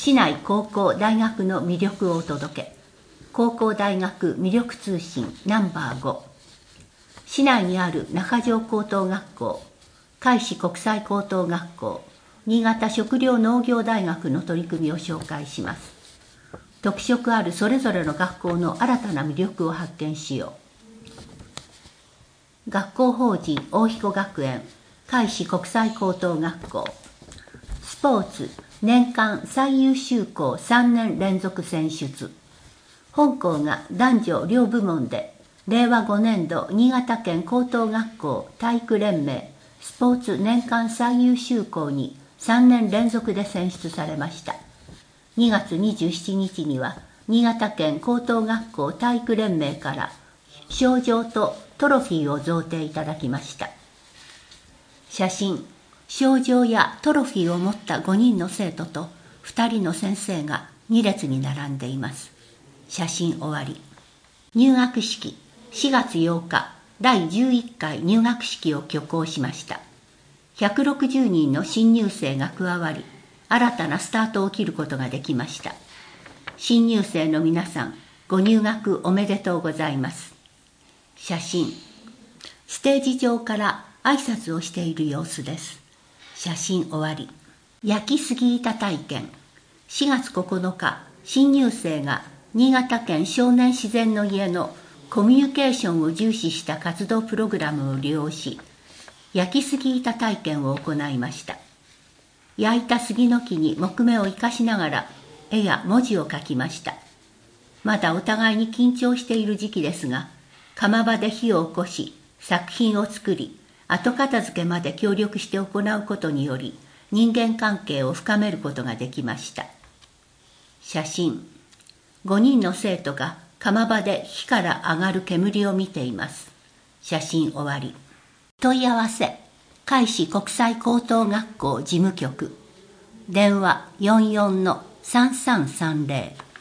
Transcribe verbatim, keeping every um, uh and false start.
市内高校大学の魅力をお届け。高校大学魅力通信ナンバーご。市内にある中条高等学校、海士国際高等学校、新潟食糧農業大学の取り組みを紹介します。特色あるそれぞれの学校の新たな魅力を発見しよう。学校法人大彦学園海士国際高等学校。スポーツ年間最優秀校さんねん連続選出。本校が男女両部門でれいわごねんど新潟県高等学校体育連盟スポーツ年間最優秀校にさんねん連続で選出されました。にがつにじゅうしちにちには新潟県高等学校体育連盟から賞状とトロフィーを贈呈いただきました。写真、賞状やトロフィーを持ったごにんの生徒とふたりの先生がに列に並んでいます。写真終わり。入学式、しがつようか、だいじゅういっかい入学式を挙行しました。ひゃくろくじゅうにんの新入生が加わり、新たなスタートを切ることができました。新入生の皆さん、ご入学おめでとうございます。写真、ステージ上から挨拶をしている様子です。写真終わり。焼き杉板体験。しがつここのか、新入生が新潟県少年自然の家のコミュニケーションを重視した活動プログラムを利用し、焼き杉板体験を行いました。焼いた杉の木に木目を生かしながら絵や文字を書きました。まだお互いに緊張している時期ですが、窯場で火を起こし、作品を作り、後片付けまで協力して行うことにより、人間関係を深めることができました。写真、ごにんの生徒が窯場で火から上がる煙を見ています。写真終わり。問い合わせ、海士国際高等学校事務局。電話よんよんのさんさんさんぜろ。